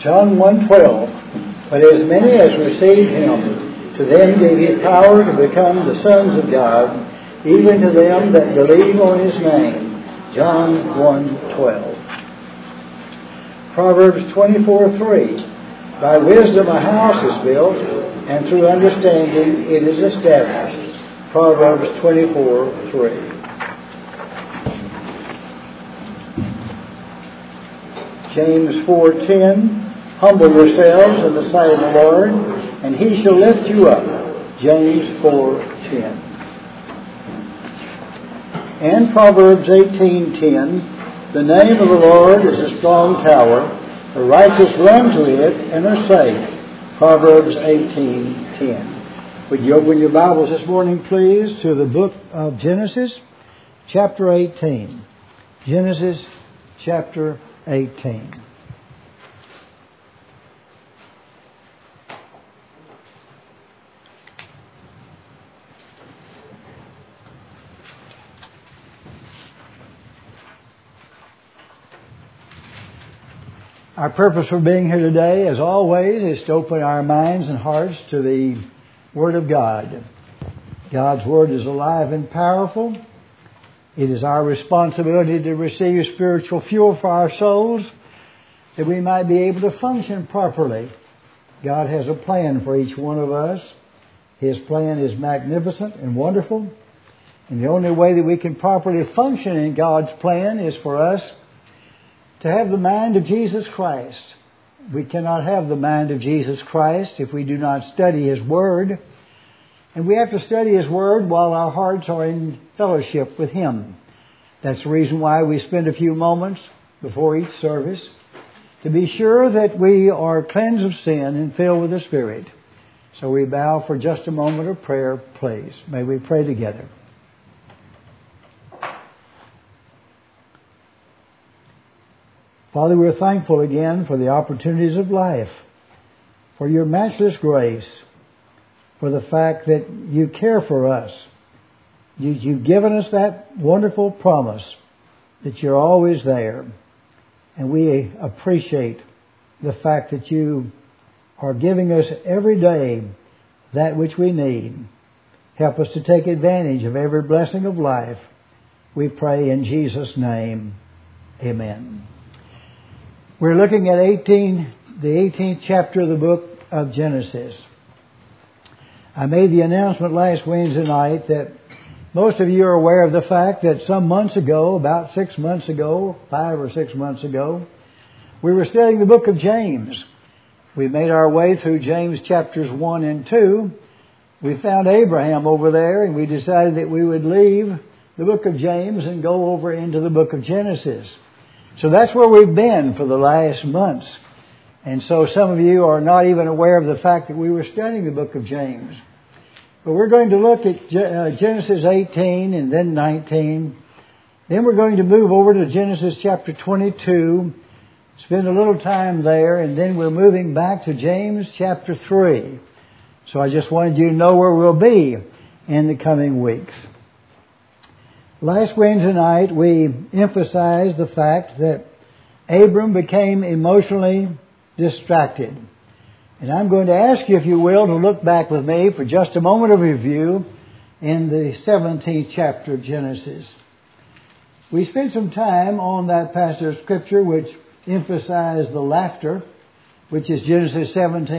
John 1:12. But as many as received him, to them gave he power to become the sons of God, even to them that believe on his name. John 1:12. Proverbs 24:3. By wisdom a house is built, and through understanding it is established. Proverbs 24:3. James 4:10. Humble yourselves in the sight of the Lord, and he shall lift you up. James 4:10. And Proverbs 18:10. The name of the Lord is a strong tower. The righteous run to it and are safe. Proverbs 18:10. Would you open your Bibles this morning, please, to the book of Genesis, chapter 18. Genesis, chapter 18. Our purpose for being here today, as always, is to open our minds and hearts to the Word of God. God's Word is alive and powerful. It is our responsibility to receive spiritual fuel for our souls, that we might be able to function properly. God has a plan for each one of us. His plan is magnificent and wonderful. And the only way that we can properly function in God's plan is for us to have the mind of Jesus Christ. We cannot have the mind of Jesus Christ if we do not study His Word. And we have to study His Word while our hearts are in fellowship with Him. That's the reason why we spend a few moments before each service to be sure that we are cleansed of sin and filled with the Spirit. So we bow for just a moment of prayer, please. May we pray together. Father, we're thankful again for the opportunities of life, for your matchless grace, for the fact that you care for us. You've given us that wonderful promise that you're always there. And we appreciate the fact that you are giving us every day that which we need. Help us to take advantage of every blessing of life. We pray in Jesus' name. Amen. We're looking at the 18th chapter of the book of Genesis. I made the announcement last Wednesday night that most of you are aware of the fact that some months ago, about 6 months ago, 5 or 6 months ago, we were studying the book of James. We made our way through James chapters 1 and 2. We found Abraham over there, and we decided that we would leave the book of James and go over into the book of Genesis. So that's where we've been for the last months. And so some of you are not even aware of the fact that we were studying the book of James. But we're going to look at Genesis 18 and then 19. Then we're going to move over to Genesis chapter 22, spend a little time there, and then we're moving back to James chapter 3. So I just wanted you to know where we'll be in the coming weeks. Last Wednesday night, we emphasized the fact that Abram became emotionally distracted. And I'm going to ask you, if you will, to look back with me for just a moment of review in the 17th chapter of Genesis. We spent some time on that passage of Scripture which emphasized the laughter, which is Genesis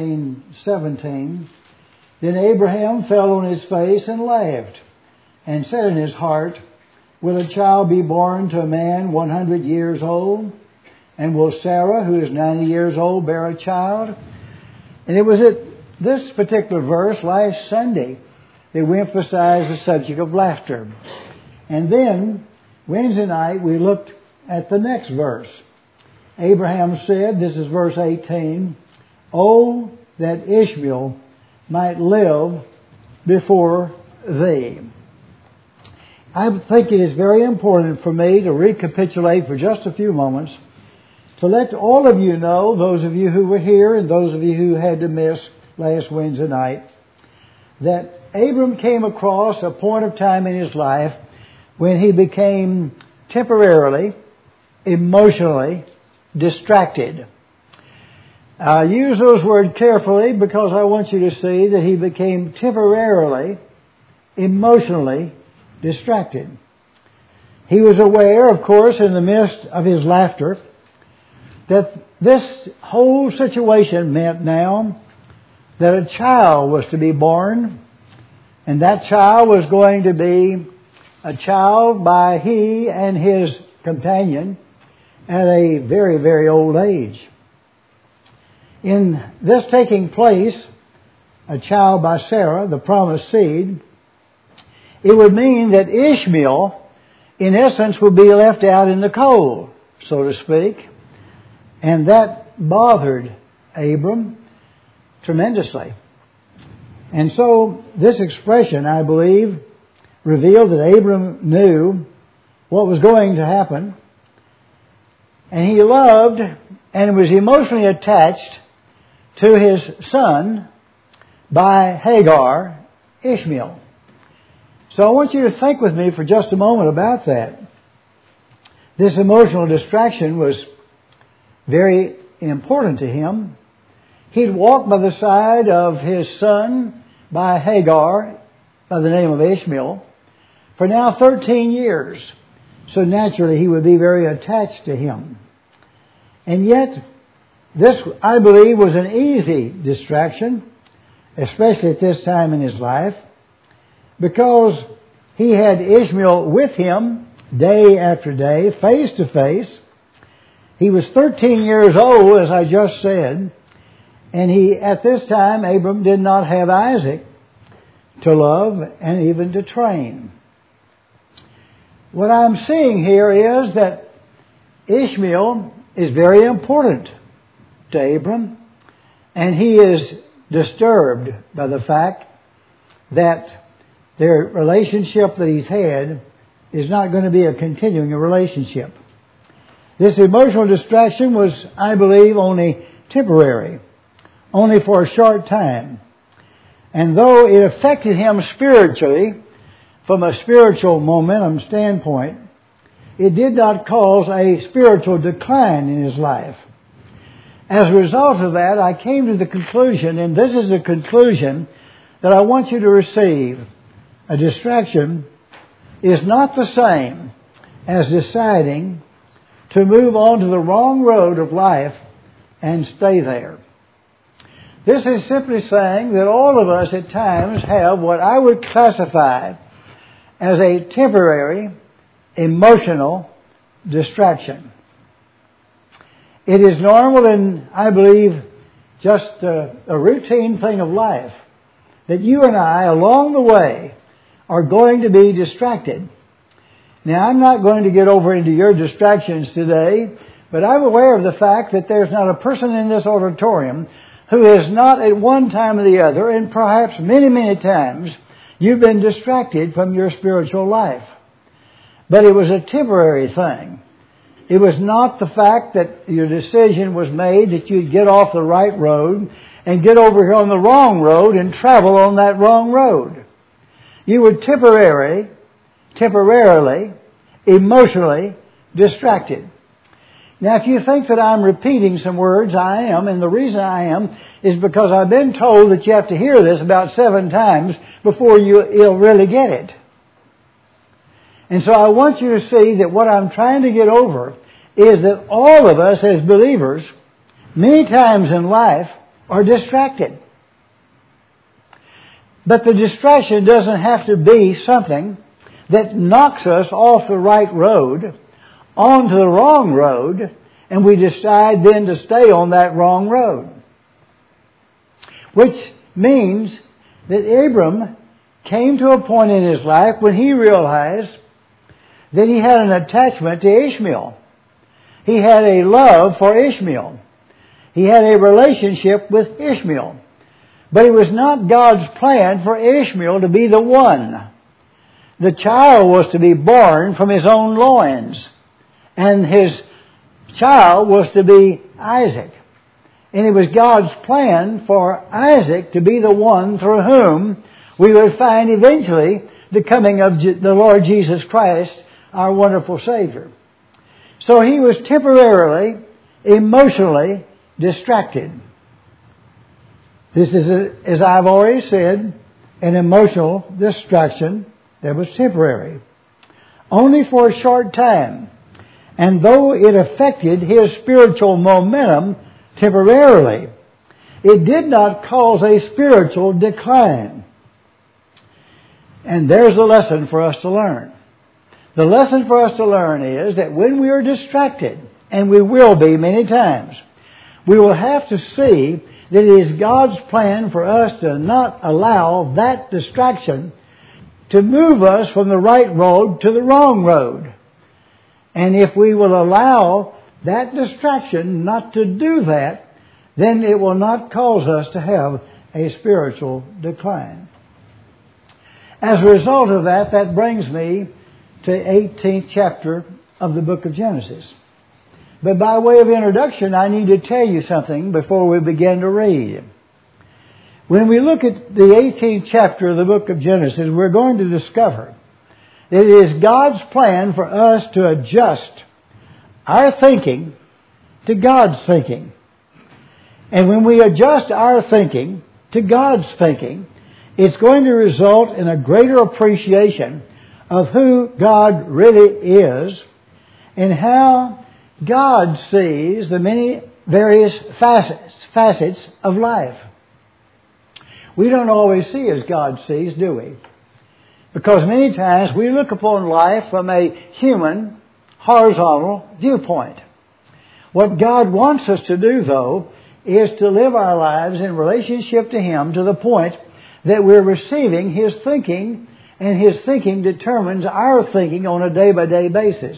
17:17. Then Abraham fell on his face and laughed, and said in his heart, will a child be born to a man 100 years old? And will Sarah, who is 90 years old, bear a child? And it was at this particular verse last Sunday that we emphasized the subject of laughter. And then, Wednesday night, we looked at the next verse. Abraham said, this is verse 18, oh, that Ishmael might live before thee. I think it is very important for me to recapitulate for just a few moments to let all of you know, those of you who were here and those of you who had to miss last Wednesday night, that Abram came across a point of time in his life when he became temporarily, emotionally distracted. I use those words carefully because I want you to see that he became temporarily, emotionally distracted. He was aware, of course, in the midst of his laughter, that this whole situation meant now that a child was to be born, and that child was going to be a child by he and his companion at a very, very old age. In this taking place, a child by Sarah, the promised seed, it would mean that Ishmael, in essence, would be left out in the cold, so to speak. And that bothered Abram tremendously. And so this expression, I believe, revealed that Abram knew what was going to happen. And he loved and was emotionally attached to his son by Hagar, Ishmael. So I want you to think with me for just a moment about that. This emotional distraction was very important to him. He'd walked by the side of his son by Hagar, by the name of Ishmael, for now 13 years. So naturally he would be very attached to him. And yet, this, I believe, was an easy distraction, especially at this time in his life, because he had Ishmael with him day after day, face to face. He was 13 years old, as I just said, and he, at this time, Abram did not have Isaac to love and even to train. What I'm seeing here is that Ishmael is very important to Abram, and he is disturbed by the fact that their relationship that he's had is not going to be a continuing relationship. This emotional distraction was, I believe, only temporary, only for a short time. And though it affected him spiritually, from a spiritual momentum standpoint, it did not cause a spiritual decline in his life. As a result of that, I came to the conclusion, and this is the conclusion that I want you to receive. A distraction is not the same as deciding to move on to the wrong road of life and stay there. This is simply saying that all of us at times have what I would classify as a temporary emotional distraction. It is normal and, I believe, just a routine thing of life that you and I, along the way, are going to be distracted. Now, I'm not going to get over into your distractions today, but I'm aware of the fact that there's not a person in this auditorium who has not at one time or the other, and perhaps many, many times, you've been distracted from your spiritual life. But it was a temporary thing. It was not the fact that your decision was made that you'd get off the right road and get over here on the wrong road and travel on that wrong road. You were temporarily, emotionally distracted. Now, if you think that I'm repeating some words, I am, and the reason I am is because I've been told that you have to hear this about 7 times before you'll really get it. And so I want you to see that what I'm trying to get over is that all of us as believers, many times in life, are distracted. But the distraction doesn't have to be something that knocks us off the right road onto the wrong road, and we decide then to stay on that wrong road. Which means that Abram came to a point in his life when he realized that he had an attachment to Ishmael. He had a love for Ishmael. He had a relationship with Ishmael. But it was not God's plan for Ishmael to be the one. The child was to be born from his own loins. And his child was to be Isaac. And it was God's plan for Isaac to be the one through whom we would find eventually the coming of the Lord Jesus Christ, our wonderful Savior. So he was temporarily, emotionally distracted. This is, as I've already said, an emotional distraction that was temporary, only for a short time. And though it affected his spiritual momentum temporarily, it did not cause a spiritual decline. And there's a lesson for us to learn. The lesson for us to learn is that when we are distracted, and we will be many times, we will have to see that it is God's plan for us to not allow that distraction to move us from the right road to the wrong road. And if we will allow that distraction not to do that, then it will not cause us to have a spiritual decline. As a result of that, that brings me to the 18th chapter of the book of Genesis. But by way of introduction, I need to tell you something before we begin to read. When we look at the 18th chapter of the book of Genesis, we're going to discover that it is God's plan for us to adjust our thinking to God's thinking. And when we adjust our thinking to God's thinking, it's going to result in a greater appreciation of who God really is and how God sees the many various facets of life. We don't always see as God sees, do we? Because many times we look upon life from a human, horizontal viewpoint. What God wants us to do, though, is to live our lives in relationship to Him to the point that we're receiving His thinking, and His thinking determines our thinking on a day-by-day basis.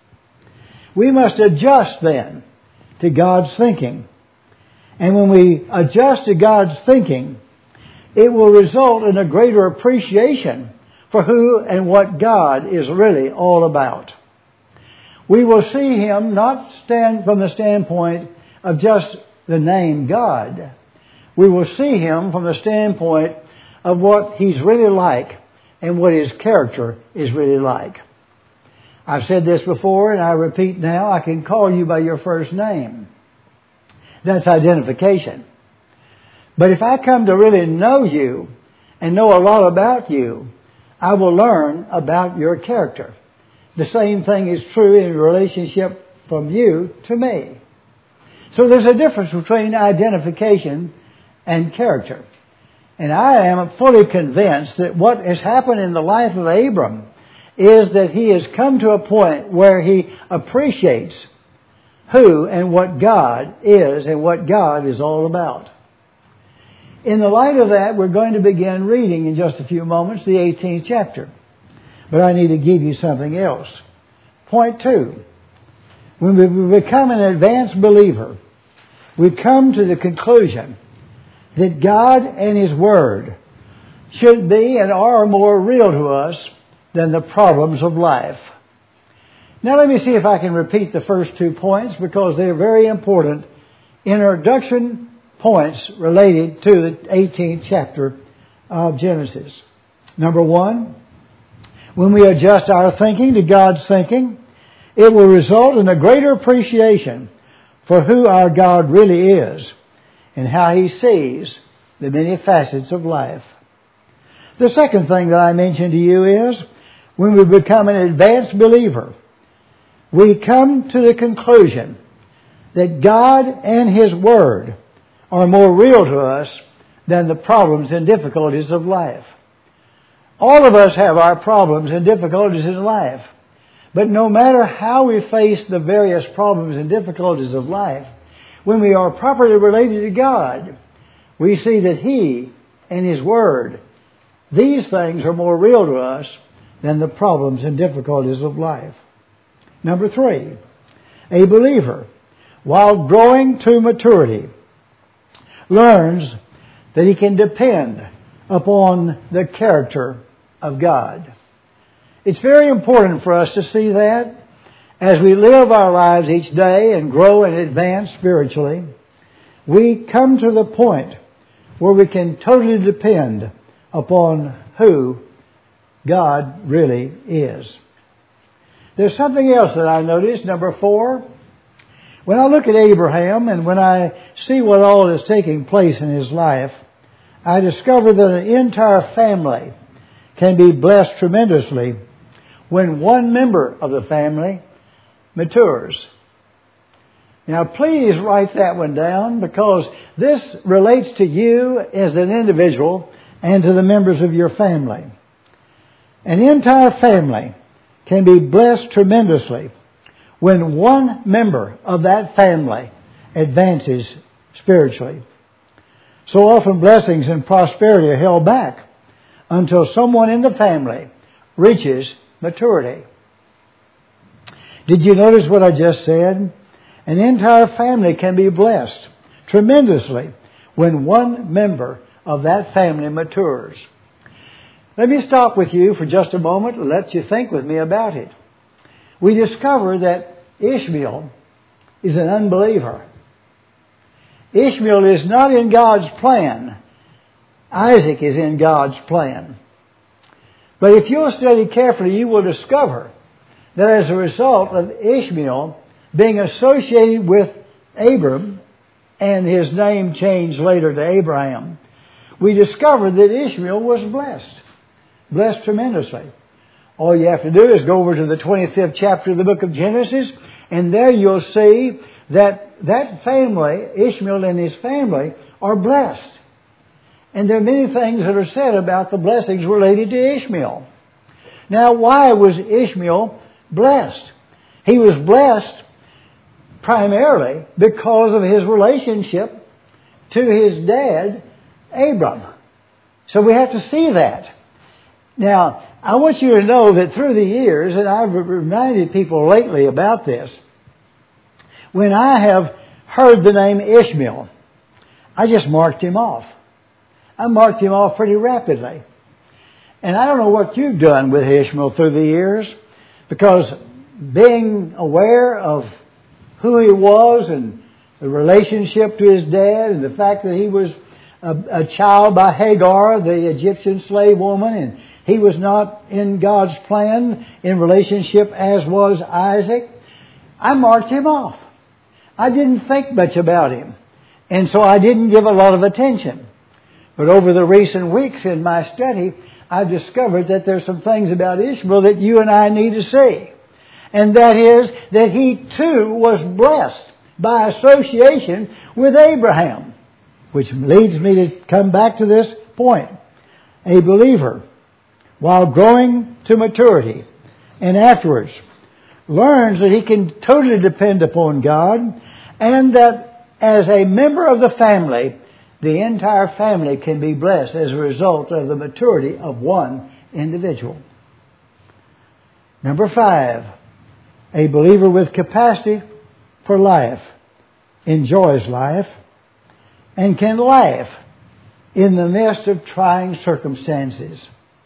We must adjust then to God's thinking. And when we adjust to God's thinking, it will result in a greater appreciation for who and what God is really all about. We will see Him not stand from the standpoint of just the name God. We will see Him from the standpoint of what He's really like and what His character is really like. I've said this before and I repeat now, I can call you by your first name. That's identification. But if I come to really know you and know a lot about you, I will learn about your character. The same thing is true in relationship from you to me. So there's a difference between identification and character. And I am fully convinced that what has happened in the life of Abram is that he has come to a point where he appreciates who and what God is and what God is all about. In the light of that, we're going to begin reading in just a few moments the 18th chapter. But I need to give you something else. Point 2. When we become an advanced believer, we come to the conclusion that God and His Word should be and are more real to us than the problems of life. Now let me see if I can repeat the first 2 points because they're very important introduction points related to the 18th chapter of Genesis. Number 1, when we adjust our thinking to God's thinking, it will result in a greater appreciation for who our God really is and how He sees the many facets of life. The second thing that I mentioned to you is when we become an advanced believer, we come to the conclusion that God and His Word are more real to us than the problems and difficulties of life. All of us have our problems and difficulties in life. But no matter how we face the various problems and difficulties of life, when we are properly related to God, we see that He and His Word, these things are more real to us than the problems and difficulties of life. Number 3, a believer, while growing to maturity, learns that he can depend upon the character of God. It's very important for us to see that as we live our lives each day and grow and advance spiritually, we come to the point where we can totally depend upon who God really is. There's something else that I noticed. Number 4, When I look at Abraham and when I see what all is taking place in his life, I discover that an entire family can be blessed tremendously when one member of the family matures. Now please write that one down, because this relates to you as an individual and to the members of your family. An entire family can be blessed tremendously when one member of that family advances spiritually. So often blessings and prosperity are held back until someone in the family reaches maturity. Did you notice what I just said? An entire family can be blessed tremendously when one member of that family matures. Let me stop with you for just a moment and let you think with me about it. We discover that Ishmael is an unbeliever. Ishmael is not in God's plan. Isaac is in God's plan. But if you'll study carefully, you will discover that as a result of Ishmael being associated with Abram, and his name changed later to Abraham, we discover that Ishmael was blessed tremendously. All you have to do is go over to the 25th chapter of the book of Genesis, and there you'll see that family, Ishmael and his family, are blessed. And there are many things that are said about the blessings related to Ishmael. Now, why was Ishmael blessed? He was blessed primarily because of his relationship to his dad, Abram. So we have to see that. Now, I want you to know that through the years, and I've reminded people lately about this, when I have heard the name Ishmael, I just marked him off. I marked him off pretty rapidly. And I don't know what you've done with Ishmael through the years, because being aware of who he was and the relationship to his dad and the fact that he was a child by Hagar, the Egyptian slave woman, and he was not in God's plan in relationship as was Isaac, I marked him off. I didn't think much about him. And so I didn't give a lot of attention. But over the recent weeks in my study, I've discovered that there's some things about Ishmael that you and I need to see. And that is that he too was blessed by association with Abraham. Which leads me to come back to this point. A believer, while growing to maturity and afterwards, learns that he can totally depend upon God, and that as a member of the family, the entire family can be blessed as a result of the maturity of one individual. Number 5, a believer with capacity for life enjoys life and can laugh in the midst of trying circumstances.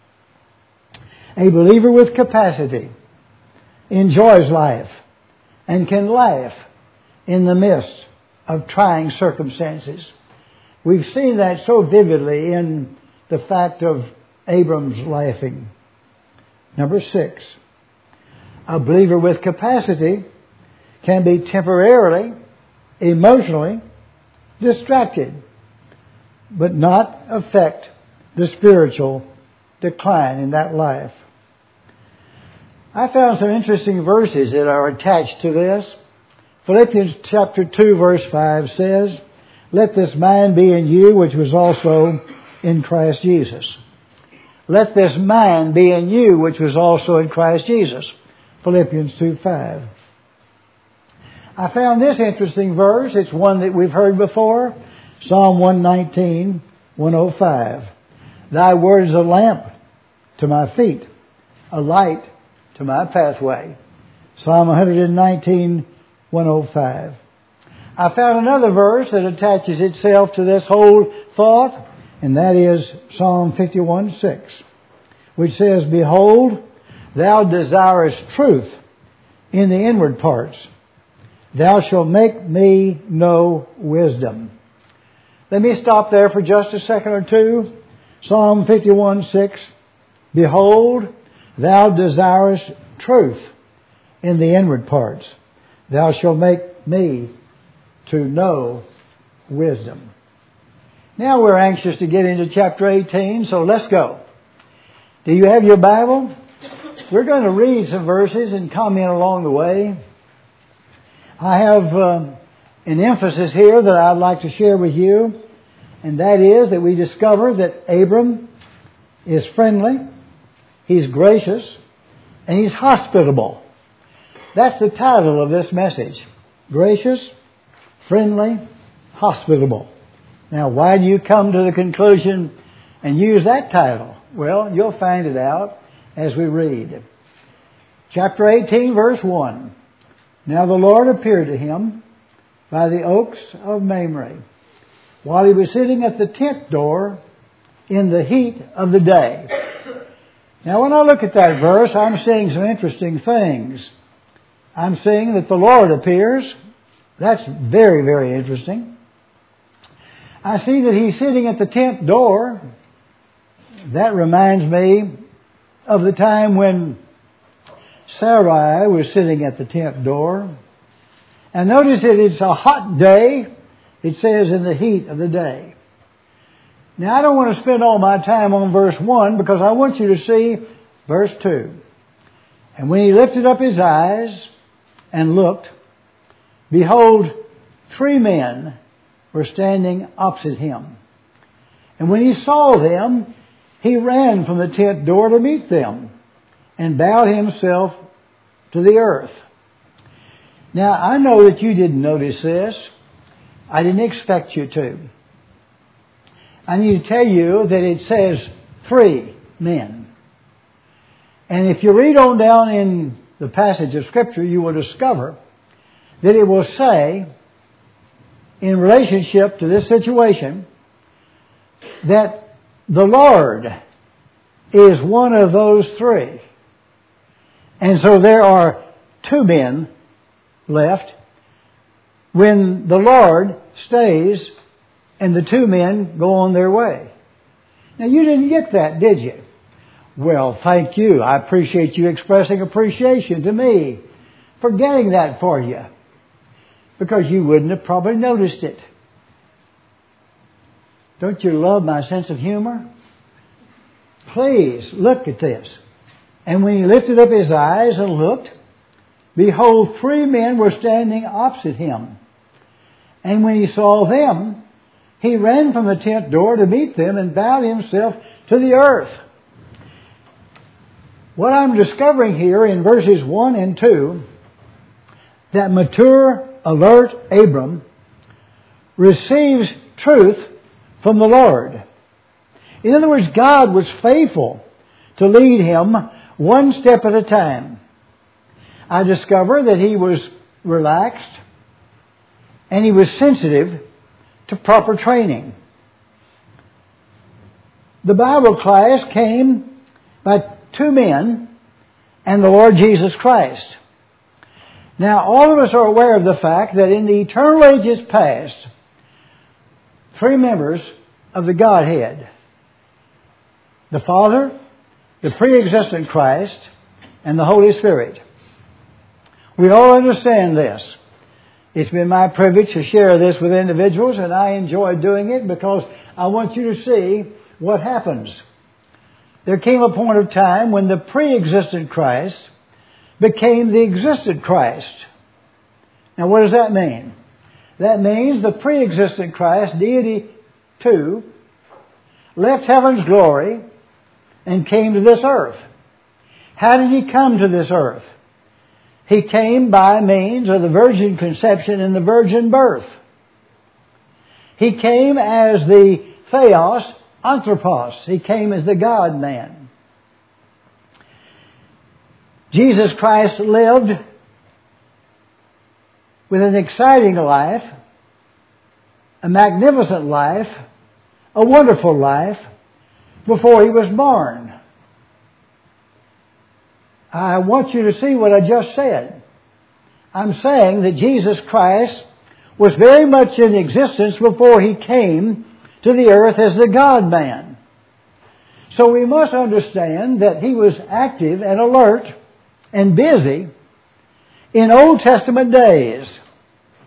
A believer with capacity enjoys life and can laugh in the midst of trying circumstances. We've seen that so vividly in the fact of Abram's laughing. Number 6, a believer with capacity can be temporarily, emotionally distracted, but not affect the spiritual decline in that life. I found some interesting verses that are attached to this. Philippians chapter 2 verse 5 says, "Let this mind be in you which was also in Christ Jesus." Let this mind be in you which was also in Christ Jesus. Philippians 2:5. I found this interesting verse. It's one that we've heard before. Psalm 119, 105. Thy word is a lamp to my feet, a light to my pathway. Psalm 119, 105. I found another verse that attaches itself to this whole thought, and that is Psalm 51:6, which says, "Behold, thou desirest truth in the inward parts. Thou shalt make me know wisdom." Let me stop there for just a second or two. Psalm 51:6, "Behold, thou desirest truth in the inward parts. Thou shalt make me to know wisdom. Now we're anxious to get into chapter 18, so let's go. Do you have your Bible? We're going to read some verses and comment along the way. I have an emphasis here that I'd like to share with you, and that is that we discover that Abram is friendly, he's gracious, and he's hospitable. That's the title of this message. Gracious, friendly, hospitable. Now, why do you come to the conclusion and use that title? Well, you'll find it out as we read. Chapter 18, verse 1. Now the Lord appeared to him by the oaks of Mamre, while he was sitting at the tent door in the heat of the day. Now when I look at that verse, I'm seeing some interesting things. I'm seeing that the Lord appears. That's very, very interesting. I see that he's sitting at the tent door. That reminds me of the time when Sarai was sitting at the tent door. And notice that it's a hot day. It says in the heat of the day. Now I don't want to spend all my time on verse 1 because I want you to see verse 2. And when he lifted up his eyes and looked, behold, 3 men were standing opposite him. And when he saw them, he ran from the tent door to meet them and bowed himself to the earth. Now, I know that you didn't notice this. I didn't expect you to. I need to tell you that it says 3 men. And if you read on down in the passage of Scripture, you will discover that it will say, in relationship to this situation, that the Lord is one of those 3. And so there are 2 men left when the Lord stays and the 2 men go on their way. Now you didn't get that, did you? Well, thank you. I appreciate you expressing appreciation to me for getting that for you, because you wouldn't have probably noticed it. Don't you love my sense of humor? Please look at this. And when he lifted up his eyes and looked, behold, 3 men were standing opposite him. And when he saw them, he ran from the tent door to meet them and bowed himself to the earth. What I'm discovering here in verses 1 and 2, that mature, alert Abram receives truth from the Lord. In other words, God was faithful to lead him one step at a time. I discover that he was relaxed and he was sensitive to proper training. The Bible class came by 2 men and the Lord Jesus Christ. Now, all of us are aware of the fact that in the eternal ages past, 3 members of the Godhead, the Father, the pre-existent Christ, and the Holy Spirit. We all understand this. It's been my privilege to share this with individuals, and I enjoy doing it because I want you to see what happens. There came a point of time when the pre-existent Christ became the existent Christ. Now what does that mean? That means the pre-existent Christ, deity 2, left heaven's glory and came to this earth. How did he come to this earth? He came by means of the virgin conception and the virgin birth. He came as the Theos Anthropos. He came as the God-man. Jesus Christ lived with an exciting life, a magnificent life, a wonderful life before he was born. I want you to see what I just said. I'm saying that Jesus Christ was very much in existence before he came to the earth as the God-man. So we must understand that he was active and alert and busy in Old Testament days.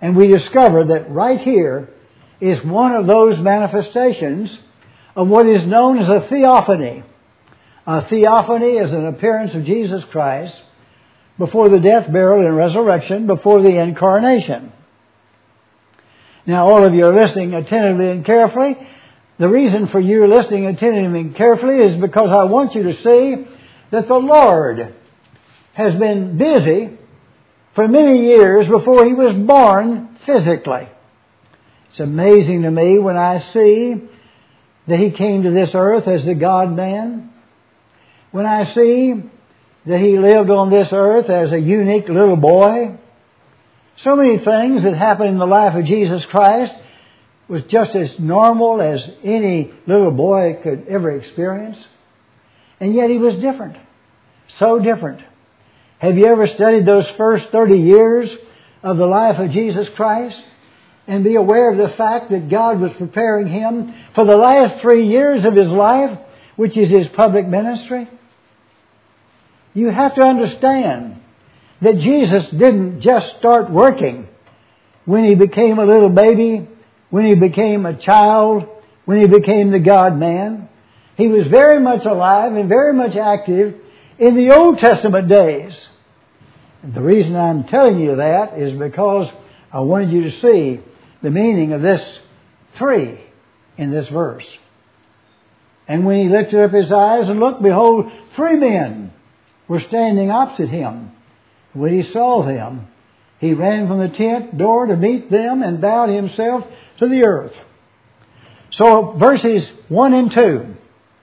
And we discover that right here is one of those manifestations of what is known as a theophany. A theophany is an appearance of Jesus Christ before the death, burial, and resurrection, before the incarnation. Now, all of you are listening attentively and carefully. The reason for you listening attentively and carefully is because I want you to see that the Lord has been busy for many years before He was born physically. It's amazing to me when I see that He came to this earth as the God-man. When I see that He lived on this earth as a unique little boy. So many things that happened in the life of Jesus Christ was just as normal as any little boy could ever experience. And yet He was different. So different. Have you ever studied those first 30 years of the life of Jesus Christ? And be aware of the fact that God was preparing Him for the last 3 years of His life, which is His public ministry? You have to understand that Jesus didn't just start working when He became a little baby, when He became a child, when He became the God-man. He was very much alive and very much active in the Old Testament days. And the reason I'm telling you that is because I wanted you to see the meaning of this 3 in this verse. And when He lifted up His eyes and looked, behold, 3 men were standing opposite Him. When He saw them, He ran from the tent door to meet them and bowed Himself to the earth. So verses 1 and 2,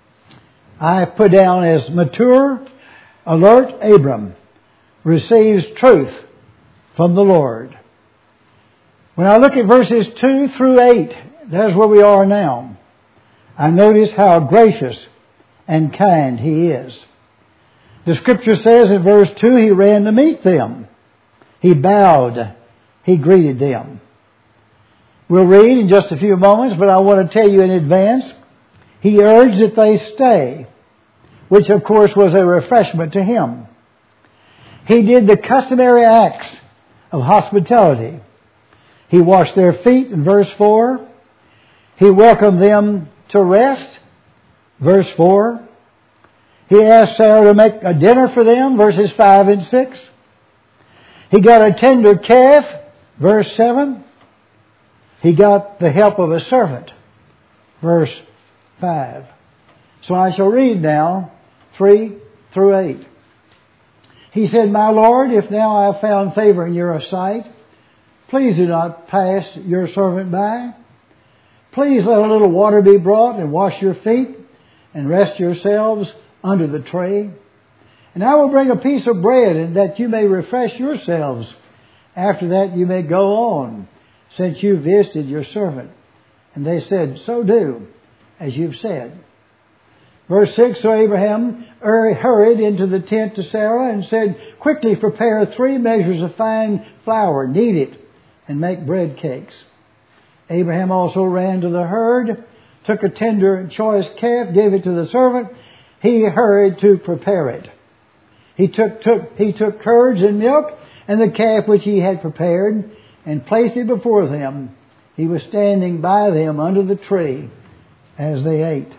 I put down as mature, alert Abram receives truth from the Lord. When I look at verses 2 through 8, that's where we are now. I notice how gracious and kind He is. The Scripture says in verse 2, He ran to meet them. He bowed. He greeted them. We'll read in just a few moments, but I want to tell you in advance, He urged that they stay, which of course was a refreshment to Him. He did the customary acts of hospitality. He washed their feet in verse 4. He welcomed them to rest, verse 4. He asked Sarah to make a dinner for them, verses 5 and 6. He got a tender calf, verse 7. He got the help of a servant, verse 5. So I shall read now 3 through 8. He said, My Lord, if now I have found favor in your sight, please do not pass your servant by. Please let a little water be brought and wash your feet and rest yourselves under the tray. And I will bring a piece of bread and that you may refresh yourselves. After that you may go on, since you visited your servant. And they said, So do, as you've said. Verse 6, So Abraham hurried into the tent to Sarah and said, Quickly prepare 3 measures of fine flour, knead it, and make bread cakes. Abraham also ran to the herd, took a tender and choice calf, gave it to the servant. He hurried to prepare it. He took curds and milk and the calf which he had prepared and placed it before them. He was standing by them under the tree as they ate.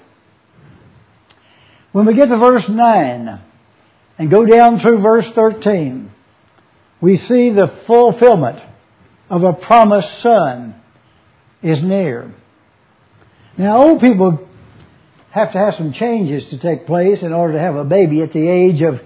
When we get to verse 9 and go down through verse 13, we see the fulfillment of a promised son is near. Now, old people have to have some changes to take place in order to have a baby at the age of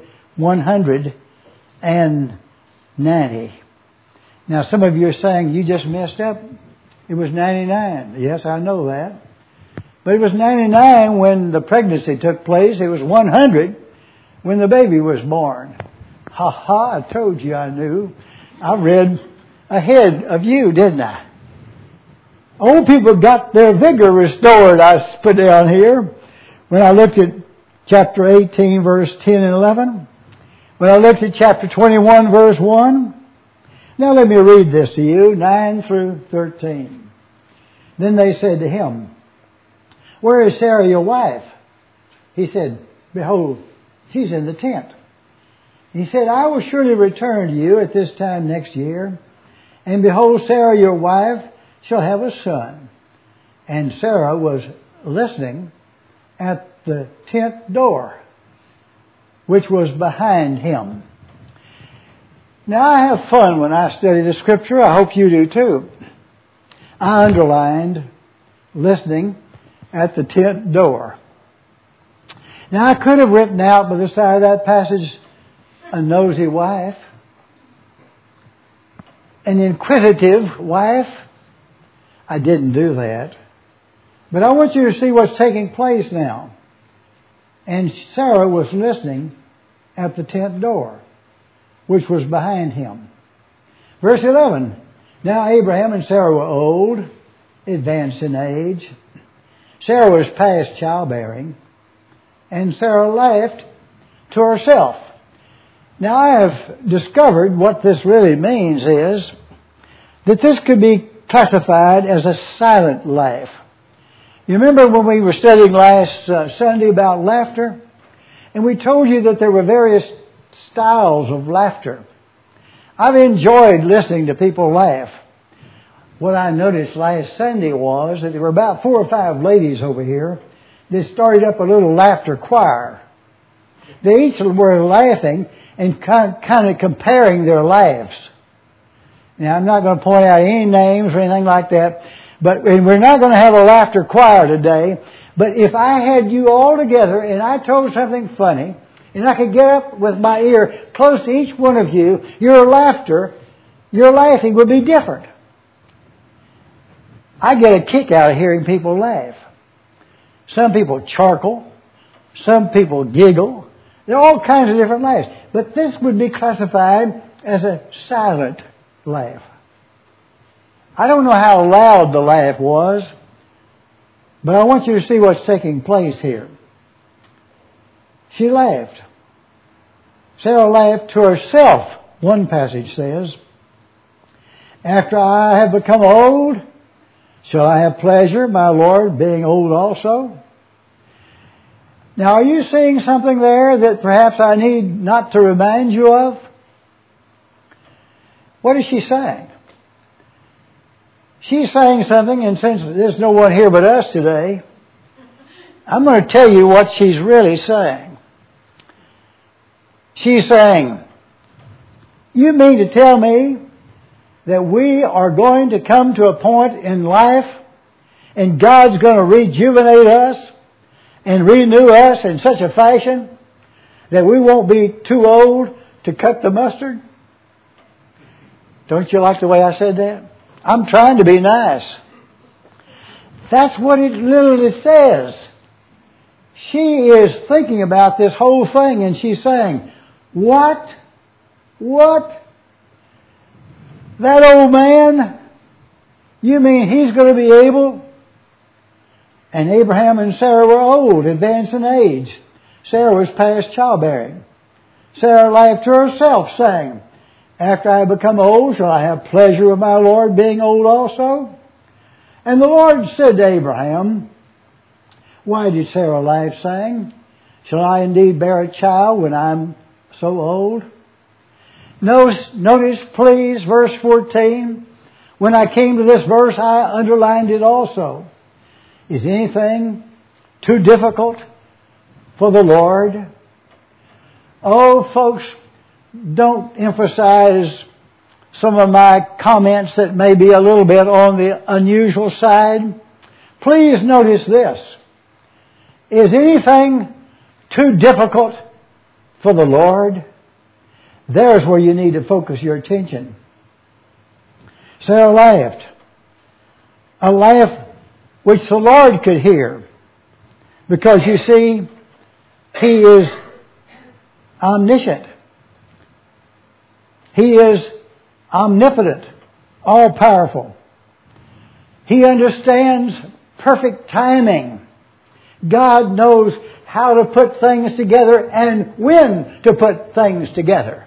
190. Now, some of you are saying, you just messed up. It was 99. Yes, I know that. But it was 99 when the pregnancy took place. It was 100 when the baby was born. Ha ha, I told you I knew. I read ahead of you, didn't I? Old people got their vigor restored, I put down here. When I looked at chapter 18, verse 10 and 11. When I looked at chapter 21, verse 1. Now let me read this to you, 9 through 13. Then they said to him, Where is Sarah your wife? He said, Behold, she's in the tent. He said, I will surely return to you at this time next year, And behold, Sarah your wife shall have a son. And Sarah was listening at the tent door, which was behind him. Now, I have fun when I study the Scripture. I hope you do too. I underlined listening at the tent door. Now, I could have written out by the side of that passage a nosy wife, an inquisitive wife. I didn't do that. But I want you to see what's taking place now. And Sarah was listening at the tent door, which was behind him. Verse 11. Now Abraham and Sarah were old, advanced in age. Sarah was past childbearing, and Sarah laughed to herself. Now I have discovered what this really means is that this could be classified as a silent laugh. You remember when we were studying last Sunday about laughter? And we told you that there were various styles of laughter. I've enjoyed listening to people laugh. What I noticed last Sunday was that there were about 4 or 5 ladies over here that started up a little laughter choir. They each were laughing and kind of comparing their laughs. Now, I'm not going to point out any names or anything like that, but we're not going to have a laughter choir today. But if I had you all together and I told something funny, and I could get up with my ear close to each one of you, your laughing would be different. I get a kick out of hearing people laugh. Some people charkle. Some people giggle. There are all kinds of different laughs. But this would be classified as a silent laugh. I don't know how loud the laugh was, but I want you to see what's taking place here. She laughed. Sarah laughed to herself, one passage says. After I have become old, shall I have pleasure, my Lord, being old also? Now, are you seeing something there that perhaps I need not to remind you of? What is she saying? She's saying something, and since there's no one here but us today, I'm going to tell you what she's really saying. She's saying, you mean to tell me that we are going to come to a point in life and God's going to rejuvenate us and renew us in such a fashion that we won't be too old to cut the mustard? Don't you like the way I said that? I'm trying to be nice. That's what it literally says. She is thinking about this whole thing and she's saying, What? That old man? You mean he's going to be able? And Abraham and Sarah were old, advanced in age. Sarah was past childbearing. Sarah laughed to herself, saying, after I have become old, shall I have pleasure of my Lord being old also? And the Lord said to Abraham, why did Sarah laugh, saying, shall I indeed bear a child when I'm so old? Notice, please, verse 14. When I came to this verse, I underlined it also. Is anything too difficult for the Lord? Oh, folks, don't emphasize some of my comments that may be a little bit on the unusual side. Please notice this. Is anything too difficult for the Lord? There's where you need to focus your attention. Sarah laughed. A laugh which the Lord could hear. Because you see, He is omniscient. He is omnipotent, all-powerful. He understands perfect timing. God knows how to put things together and when to put things together.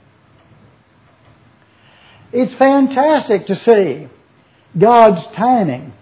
It's fantastic to see God's timing.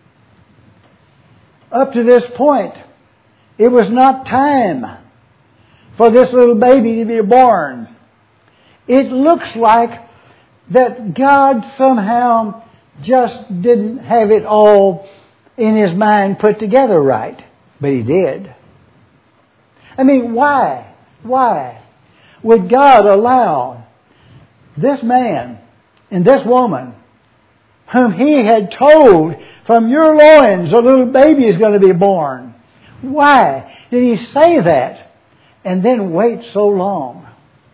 Up to this point, it was not time for this little baby to be born. It looks like that God somehow just didn't have it all in His mind put together right. But He did. I mean, why? Why would God allow this man and this woman, whom He had told, from your loins a little baby is going to be born? Why did He say that and then wait so long?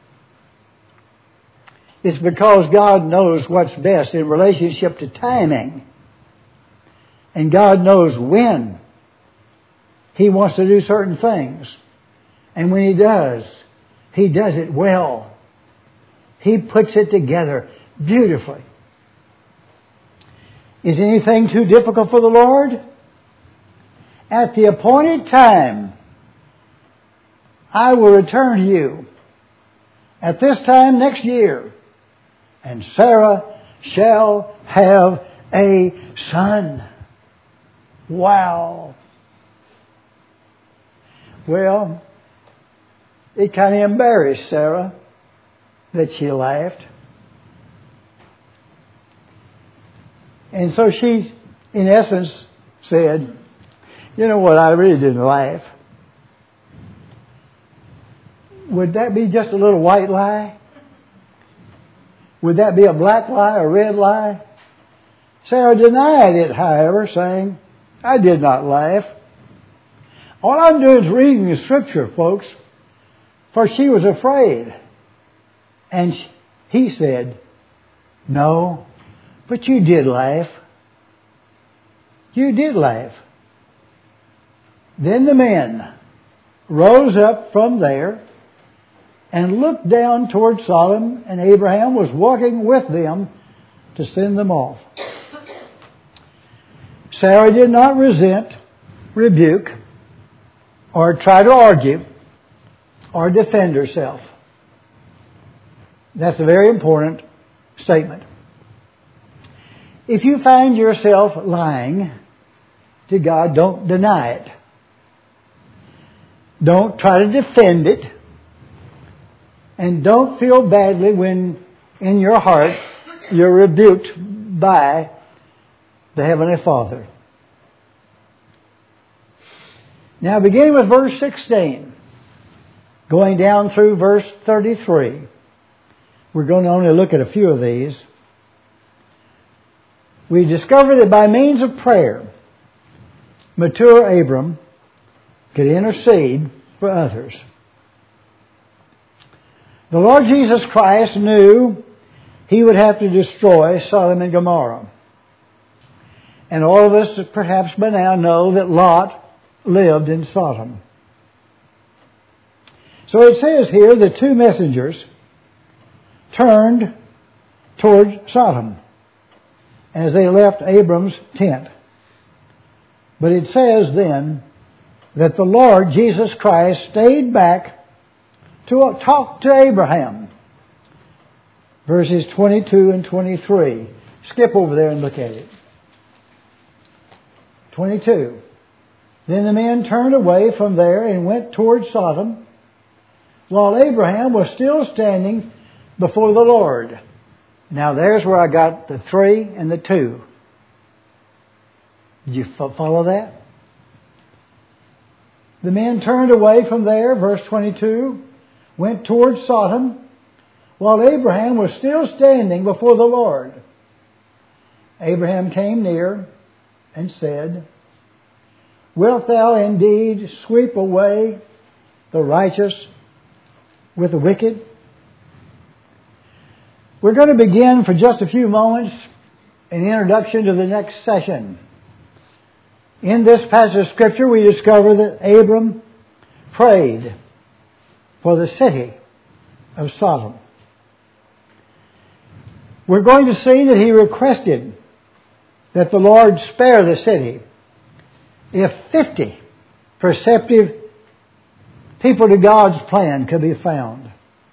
It's because God knows what's best in relationship to timing. And God knows when He wants to do certain things. And when He does it well. He puts it together beautifully. Is anything too difficult for the Lord? At the appointed time, I will return to you at this time next year, and Sarah shall have a son. Wow. Well, it kind of embarrassed Sarah that she laughed. And so she, in essence, said, you know what, I really didn't laugh. Would that be just a little white lie? Would that be a black lie or red lie? Sarah denied it, however, saying, I did not laugh. All I'm doing is reading the Scripture, folks. For she was afraid. And he said, no, but you did laugh. You did laugh. Then the men rose up from there and looked down toward Sodom, and Abraham was walking with them to send them off. Sarah did not resent, rebuke, or try to argue, or defend herself. That's a very important statement. If you find yourself lying to God, don't deny it. Don't try to defend it. And don't feel badly when in your heart you're rebuked by the Heavenly Father. Now beginning with verse 16, going down through verse 33, we're going to only look at a few of these. We discover that by means of prayer, mature Abram could intercede for others. The Lord Jesus Christ knew He would have to destroy Sodom and Gomorrah. And all of us perhaps by now know that Lot lived in Sodom. So it says here the two messengers turned toward Sodom as they left Abram's tent. But it says then that the Lord Jesus Christ stayed back to talk to Abraham. Verses 22 and 23. Skip over there and look at it. 22. Then the men turned away from there and went toward Sodom, while Abraham was still standing before the Lord. Now there's where I got the 3 and the 2. Did you follow that? The men turned away from there, verse 22, went toward Sodom, while Abraham was still standing before the Lord. Abraham came near and said, Wilt thou indeed sweep away the righteous with the wicked? We're going to begin for just a few moments an introduction to the next session. In this passage of Scripture, we discover that Abram prayed for the city of Sodom. We're going to see that he requested that the Lord spare the city if 50 perceptive people to God's plan could be found.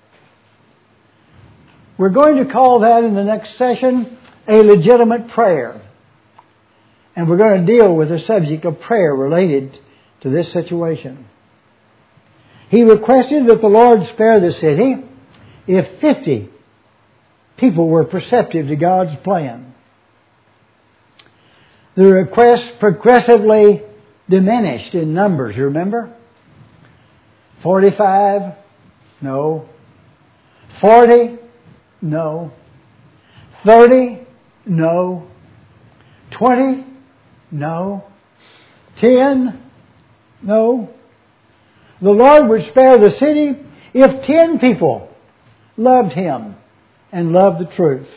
We're going to call that in the next session a legitimate prayer. And we're going to deal with the subject of prayer related to this situation. He requested that the Lord spare the city if 50 people were perceptive to God's plan. The requests progressively diminished in numbers, you remember? 45? No. 40? No. 30? No. 20? No. 10? No. The Lord would spare the city if 10 people loved Him and loved the truth.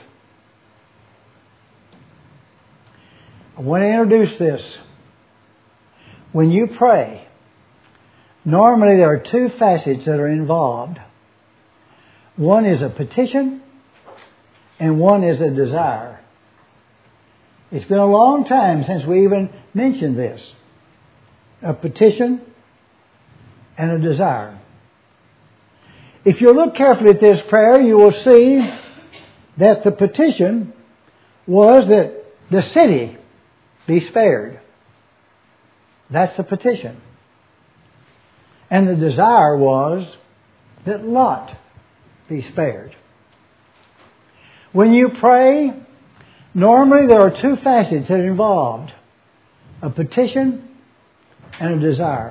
I want to introduce this. When you pray, normally there are two facets that are involved. One is a petition and one is a desire. It's been a long time since we even mentioned this. A petition and a desire. If you look carefully at this prayer, you will see that the petition was that the city be spared. That's the petition. And the desire was that Lot be spared. When you pray, normally there are two facets that are involved. A petition and a desire.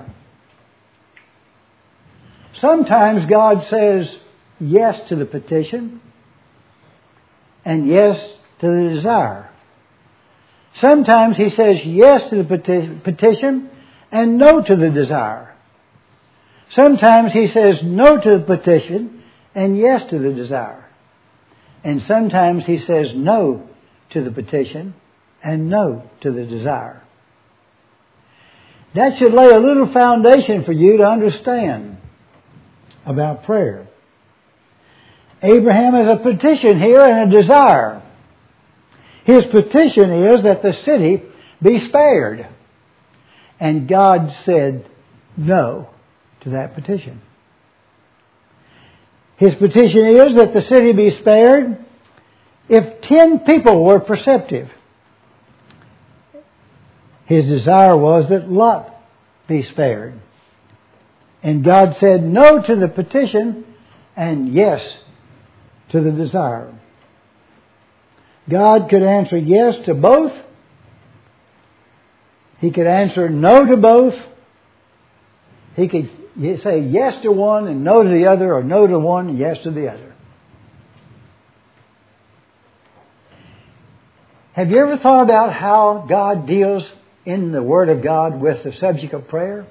Sometimes God says yes to the petition and yes to the desire. Sometimes He says yes to the petition and no to the desire. Sometimes He says no to the petition and yes to the desire. And sometimes He says no to the petition and no to the desire. That should lay a little foundation for you to understand about prayer. Abraham has a petition here and a desire. His petition is that the city be spared. And God said no to that petition. His petition is that the city be spared if 10 people were perceptive. His desire was that Lot be spared. And God said no to the petition and yes to the desire. God could answer yes to both. He could answer no to both. He could say yes to one and no to the other, or no to one and yes to the other. Have you ever thought about how God deals in the Word of God with the subject of prayer?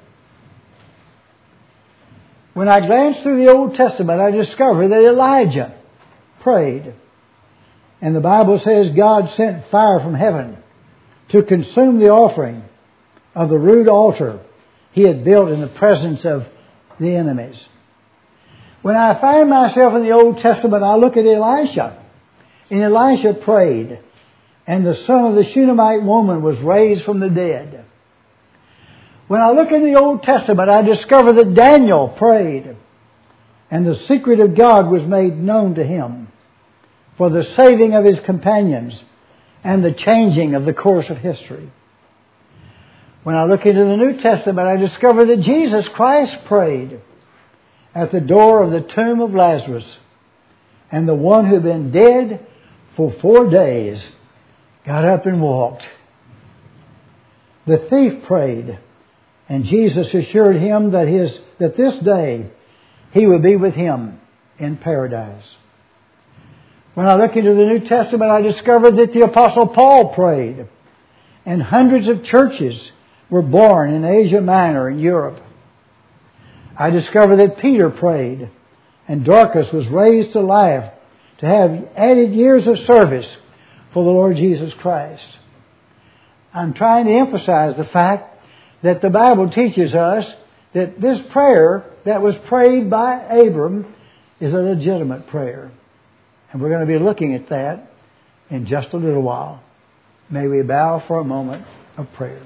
When I glanced through the Old Testament, I discovered that Elijah prayed. And the Bible says God sent fire from heaven to consume the offering of the rude altar he had built in the presence of the enemies. When I find myself in the Old Testament, I look at Elisha. And Elisha prayed. And the son of the Shunammite woman was raised from the dead. When I look in the Old Testament, I discover that Daniel prayed. And the secret of God was made known to him for the saving of his companions and the changing of the course of history. When I look into the New Testament, I discover that Jesus Christ prayed at the door of the tomb of Lazarus. And the one who had been dead for 4 days got up and walked. The thief prayed, and Jesus assured him that this day he would be with him in paradise. When I look into the New Testament, I discover that the Apostle Paul prayed, and hundreds of churches were born in Asia Minor and Europe. I discover that Peter prayed, and Dorcas was raised to life to have added years of service for the Lord Jesus Christ. I'm trying to emphasize the fact that the Bible teaches us that this prayer that was prayed by Abram is a legitimate prayer. And we're going to be looking at that in just a little while. May we bow for a moment of prayer.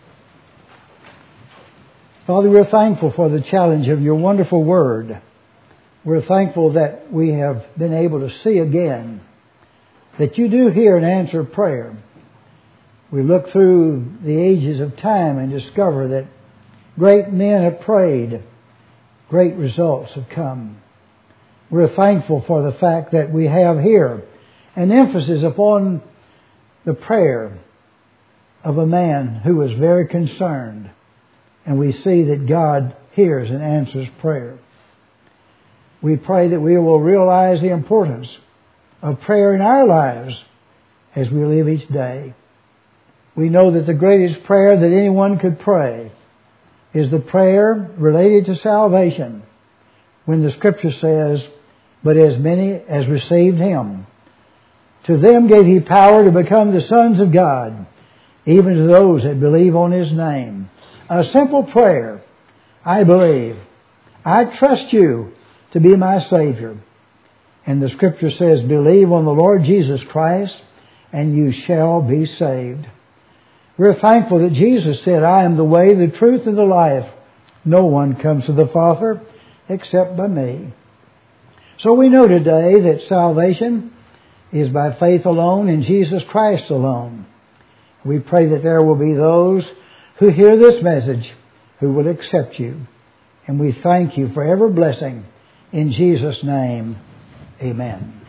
Father, we're thankful for the challenge of your wonderful word. We're thankful that we have been able to see again that you do hear and answer prayer. We look through the ages of time and discover that great men have prayed. Great results have come. We're thankful for the fact that we have here an emphasis upon the prayer of a man who was very concerned. And we see that God hears and answers prayer. We pray that we will realize the importance of prayer in our lives as we live each day. We know that the greatest prayer that anyone could pray is the prayer related to salvation, when the Scripture says, "But as many as received Him, to them gave He power to become the sons of God, even to those that believe on His name." A simple prayer. I believe. I trust you to be my Savior. And the Scripture says, believe on the Lord Jesus Christ, and you shall be saved. We're thankful that Jesus said, I am the way, the truth, and the life. No one comes to the Father except by me. So we know today that salvation is by faith alone in Jesus Christ alone. We pray that there will be those who hear this message who will accept you. And we thank you for every blessing. In Jesus' name, amen.